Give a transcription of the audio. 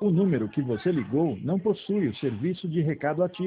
O número que você ligou não possui o serviço de recado ativo.